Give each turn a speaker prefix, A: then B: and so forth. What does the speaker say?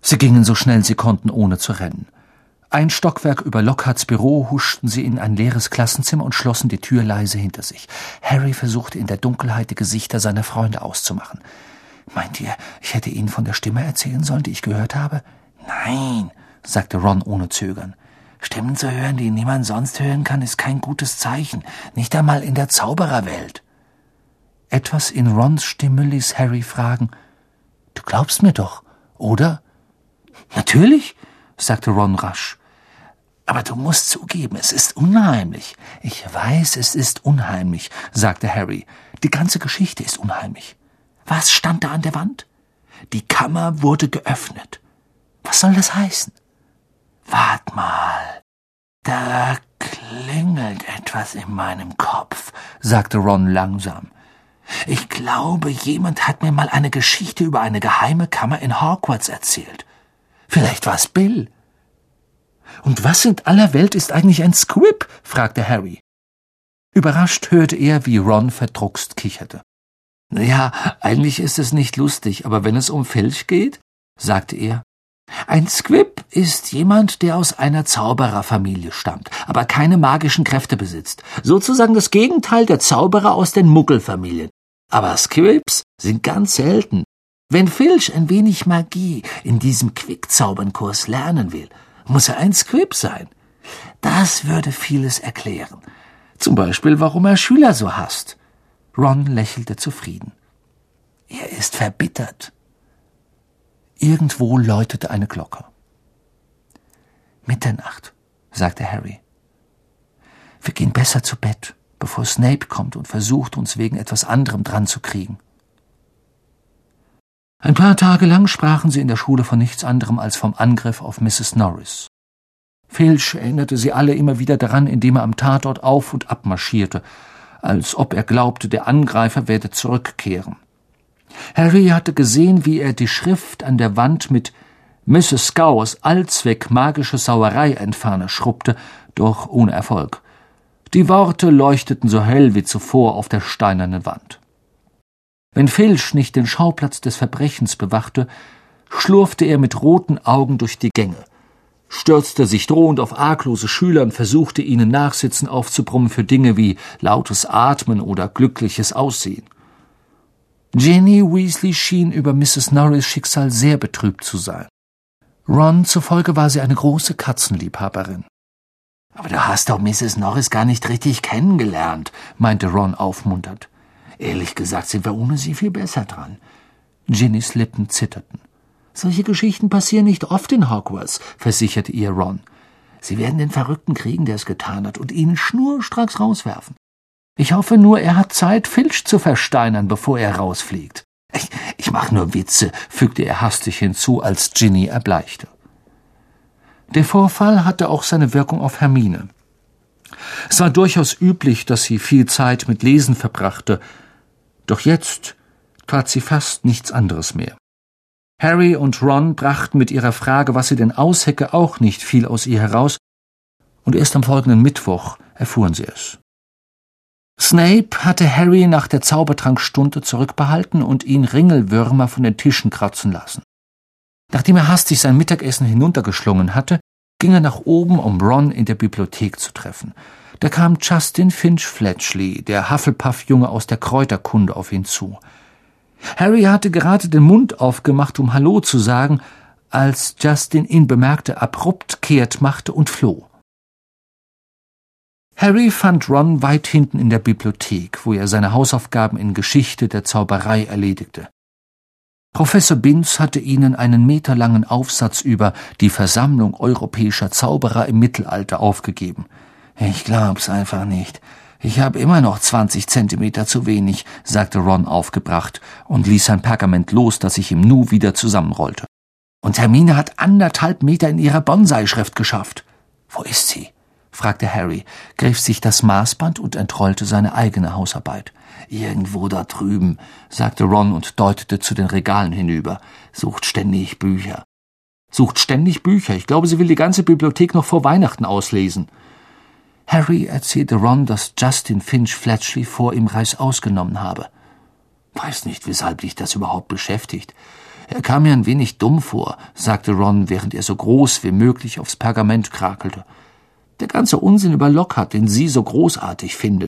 A: Sie gingen so schnell sie konnten, ohne zu rennen. Ein Stockwerk über Lockharts Büro huschten sie in ein leeres Klassenzimmer und schlossen die Tür leise hinter sich. Harry versuchte in der Dunkelheit die Gesichter seiner Freunde auszumachen. »Meint ihr, ich hätte Ihnen von der Stimme erzählen sollen, die ich gehört habe?« »Nein«, sagte Ron ohne Zögern. »Stimmen zu hören, die niemand sonst hören kann, ist kein gutes Zeichen, nicht einmal in der Zaubererwelt.« Etwas in Rons Stimme ließ Harry fragen, »Du glaubst mir doch, oder?« »Natürlich«, sagte Ron rasch. »Aber du musst zugeben, es ist unheimlich.« »Ich weiß, es ist unheimlich«, sagte Harry. »Die ganze Geschichte ist unheimlich. Was stand da an der Wand? Die Kammer wurde geöffnet. Was soll das heißen?« »Wart mal, da klingelt etwas in meinem Kopf«, sagte Ron langsam. »Ich glaube, jemand hat mir mal eine Geschichte über eine geheime Kammer in Hogwarts erzählt. Vielleicht war's Bill.« »Und was in aller Welt ist eigentlich ein Squib?« fragte Harry. Überrascht hörte er, wie Ron verdruckst kicherte. »Ja, eigentlich ist es nicht lustig, aber wenn es um Filch geht«, sagte er. »Ein Squib ist jemand, der aus einer Zaubererfamilie stammt, aber keine magischen Kräfte besitzt. Sozusagen das Gegenteil der Zauberer aus den Muggelfamilien. Aber Squibs sind ganz selten. Wenn Filch ein wenig Magie in diesem Quickzaubernkurs lernen will, muss er ein Squib sein. Das würde vieles erklären. Zum Beispiel, warum er Schüler so hasst.« Ron lächelte zufrieden. »Er ist verbittert.« Irgendwo läutete eine Glocke. »Mitternacht«, sagte Harry. »Wir gehen besser zu Bett, bevor Snape kommt und versucht, uns wegen etwas anderem dran zu kriegen.« Ein paar Tage lang sprachen sie in der Schule von nichts anderem als vom Angriff auf Mrs. Norris. Filch erinnerte sie alle immer wieder daran, indem er am Tatort auf und ab marschierte, als ob er glaubte, der Angreifer werde zurückkehren. Harry hatte gesehen, wie er die Schrift an der Wand mit Mrs. Scours Allzweck magische Sauerei-Entferner schrubbte, doch ohne Erfolg. Die Worte leuchteten so hell wie zuvor auf der steinernen Wand. Wenn Filch nicht den Schauplatz des Verbrechens bewachte, schlurfte er mit roten Augen durch die Gänge, stürzte sich drohend auf arglose Schüler und versuchte, ihnen Nachsitzen aufzubrummen für Dinge wie lautes Atmen oder glückliches Aussehen. Ginny Weasley schien über Mrs. Norris' Schicksal sehr betrübt zu sein. Ron zufolge war sie eine große Katzenliebhaberin. »Aber du hast doch Mrs. Norris gar nicht richtig kennengelernt«, meinte Ron aufmunternd. »Ehrlich gesagt sind wir ohne sie viel besser dran.« Ginnys Lippen zitterten. »Solche Geschichten passieren nicht oft in Hogwarts«, versicherte ihr Ron. »Sie werden den Verrückten kriegen, der es getan hat, und ihn schnurstracks rauswerfen. Ich hoffe nur, er hat Zeit, Filch zu versteinern, bevor er rausfliegt.« Ich mach nur Witze«, fügte er hastig hinzu, als Ginny erbleichte. Der Vorfall hatte auch seine Wirkung auf Hermine. Es war durchaus üblich, dass sie viel Zeit mit Lesen verbrachte, doch jetzt tat sie fast nichts anderes mehr. Harry und Ron brachten mit ihrer Frage, was sie denn aushecke, auch nicht viel aus ihr heraus, und erst am folgenden Mittwoch erfuhren sie es. Snape hatte Harry nach der Zaubertrankstunde zurückbehalten und ihn Ringelwürmer von den Tischen kratzen lassen. Nachdem er hastig sein Mittagessen hinuntergeschlungen hatte, ging er nach oben, um Ron in der Bibliothek zu treffen. Da kam Justin Finch Fletchley, der Hufflepuff-Junge aus der Kräuterkunde, auf ihn zu. Harry hatte gerade den Mund aufgemacht, um Hallo zu sagen, als Justin ihn bemerkte, abrupt kehrt machte und floh. Harry fand Ron weit hinten in der Bibliothek, wo er seine Hausaufgaben in Geschichte der Zauberei erledigte. Professor Binns hatte ihnen einen meterlangen Aufsatz über die Versammlung europäischer Zauberer im Mittelalter aufgegeben. »Ich glaub's einfach nicht. Ich habe immer noch 20 Zentimeter zu wenig«, sagte Ron aufgebracht und ließ sein Pergament los, das sich im Nu wieder zusammenrollte. »Und Hermine hat 1,5 Meter in ihrer Bonsai-Schrift geschafft.« »Wo ist sie?« fragte Harry, griff sich das Maßband und entrollte seine eigene Hausarbeit. »Irgendwo da drüben«, sagte Ron und deutete zu den Regalen hinüber. »Sucht ständig Bücher.« »Sucht ständig Bücher? Ich glaube, sie will die ganze Bibliothek noch vor Weihnachten auslesen.« Harry erzählte Ron, dass Justin Finch Fletchley vor ihm Reißaus genommen habe. »Weiß nicht, weshalb dich das überhaupt beschäftigt. Er kam mir ein wenig dumm vor, sagte Ron, während er so groß wie möglich aufs Pergament krakelte. Der ganze Unsinn über Lockhart, den sie so großartig findet,